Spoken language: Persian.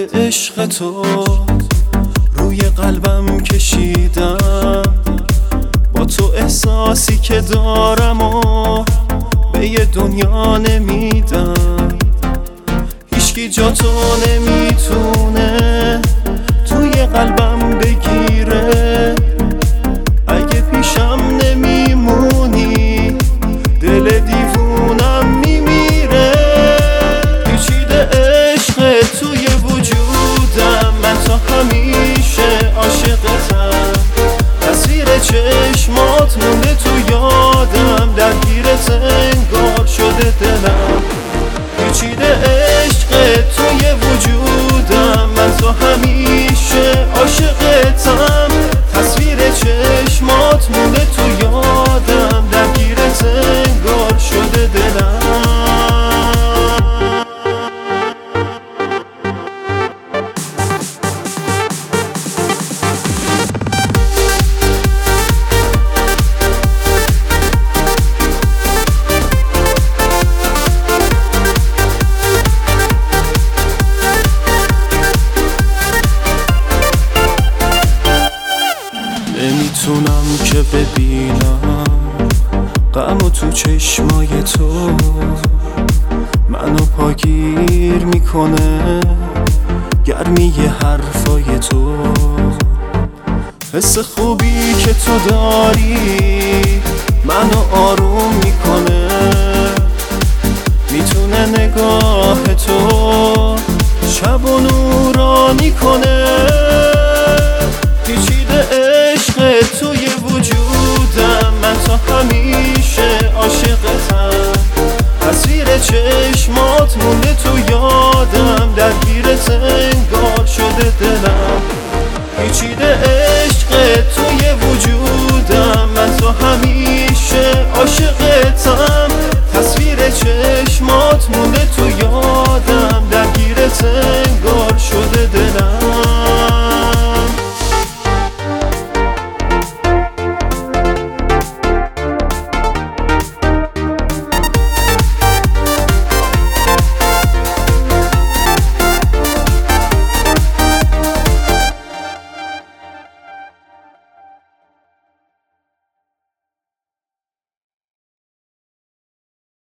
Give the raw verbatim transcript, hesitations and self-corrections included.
عشق تو روی قلبم کشیدم، با تو احساسی که دارم و به یه دنیا نمیدم. هیچکی جا تو نمیتونه توی قلبم بگیره. اگه پیشم نمیمونی دل دیوونم میمیره. پیچیده عشق توی وجودم، من تا همیشه عاشقتم. تصویر چشمات مونده تو یادم، درگیرت انگار شده دلم. پیچیده عشق توی وجودم، من تا همیشه عاشقتم. تصویر چشمات مونده تو یادم، درگیرت انگار شده دلم. نمیتونم که ببینم غمو تو چشمای تو، منو پاگیر میکنه گرمی حرفای تو. حس خوبی که تو داری منو آروم میکنه. میتونه نگاه تو شب و نورانی کنه. پیچیده عشق توی وجودم، من تا همیشه عاشقتم. تصویر چشمات مونده تو یادم، درگیرت انگار شده دلم. پیچیده